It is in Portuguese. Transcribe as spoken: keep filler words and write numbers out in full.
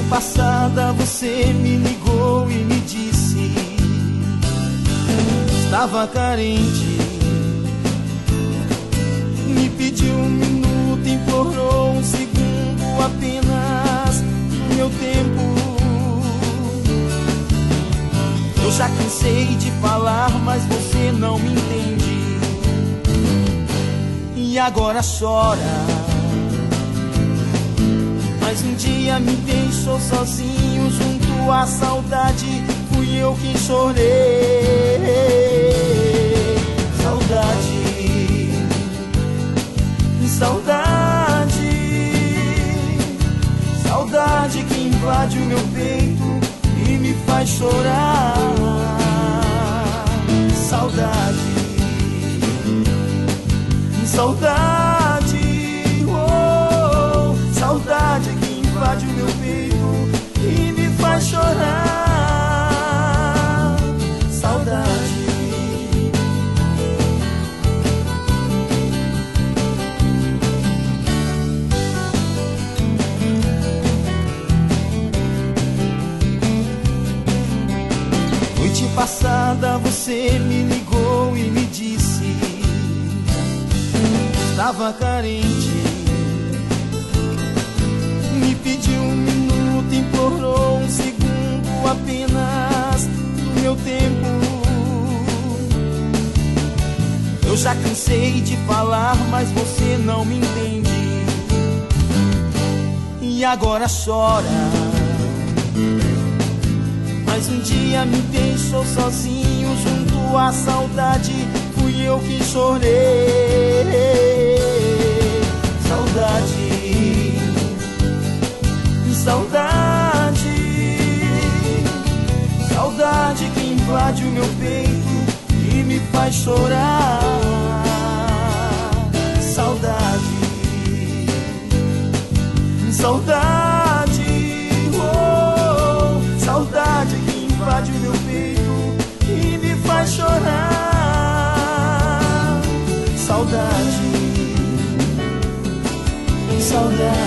passada você me ligou e me disse estava carente. Me pediu um minuto, implorou um segundo apenas no meu tempo. Eu já cansei de falar, mas você não me entende. E agora chora. Mas um dia me deixou sozinho junto à saudade. Fui eu quem chorei. Saudade, saudade, saudade que invade o meu peito e me faz chorar. Saudade, saudade, oh, saudade que invade o meu peito e me faz chorar. Saudade. Noite passada você me ligou e me disse estava carente. Me pediu um minuto, implorou um segundo apenas do meu tempo. Eu já cansei de falar, mas você não me entende. E agora chora. Mas um dia me deixou sozinho junto à saudade. Fui eu que chorei. Saudade, saudade, saudade que invade o meu peito e me faz chorar. Saudade, saudade, oh, saudade que invade o meu peito e me faz chorar. Saudade, saudade.